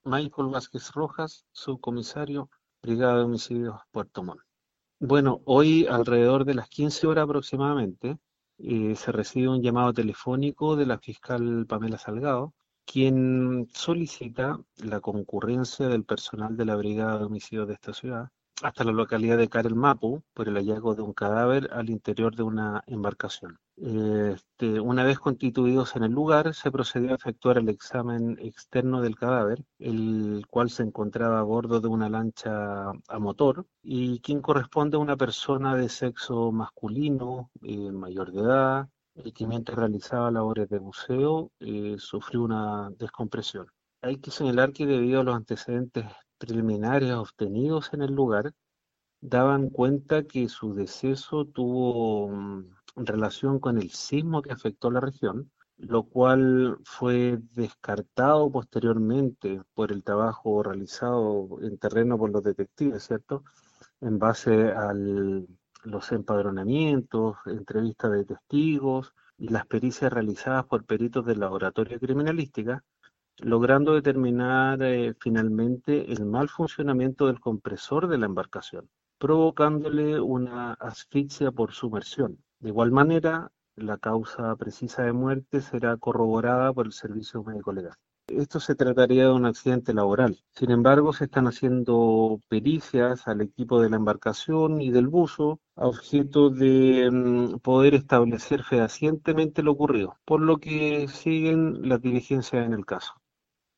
Michael Vázquez Rojas, subcomisario, Brigada de Homicidios, Puerto Montt. Bueno, hoy alrededor de las 15 horas aproximadamente se recibe un llamado telefónico de la fiscal Pamela Salgado, quien solicita la concurrencia del personal de la Brigada de Homicidios de esta ciudad hasta la localidad de Carel Mapu por el hallazgo de un cadáver al interior de una embarcación. Una vez constituidos en el lugar, se procedió a efectuar el examen externo del cadáver, el cual se encontraba a bordo de una lancha a motor y quien corresponde a una persona de sexo masculino, mayor de edad, que mientras realizaba labores de buceo sufrió una descompresión. Hay que señalar que debido a los antecedentes preliminares obtenidos en el lugar, daban cuenta que su deceso tuvo relación con el sismo que afectó la región, lo cual fue descartado posteriormente por el trabajo realizado en terreno por los detectives, ¿cierto? En base a los empadronamientos, entrevistas de testigos y las pericias realizadas por peritos del laboratorio de criminalística, logrando determinar finalmente el mal funcionamiento del compresor de la embarcación, provocándole una asfixia por sumersión. De igual manera, la causa precisa de muerte será corroborada por el servicio médico legal. Esto se trataría de un accidente laboral. Sin embargo, se están haciendo pericias al equipo de la embarcación y del buzo a objeto de poder establecer fehacientemente lo ocurrido, por lo que siguen las diligencias en el caso.